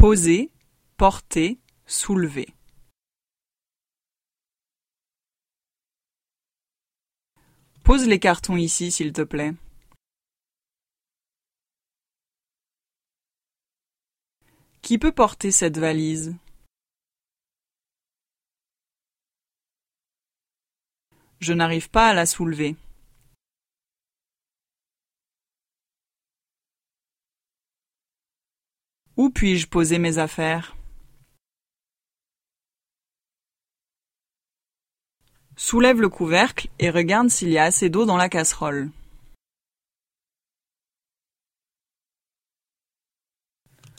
Poser, porter, soulever. Pose les cartons ici, s'il te plaît. Qui peut porter cette valise? Je n'arrive pas à la soulever. Où puis-je poser mes affaires? Soulève le couvercle et regarde s'il y a assez d'eau dans la casserole.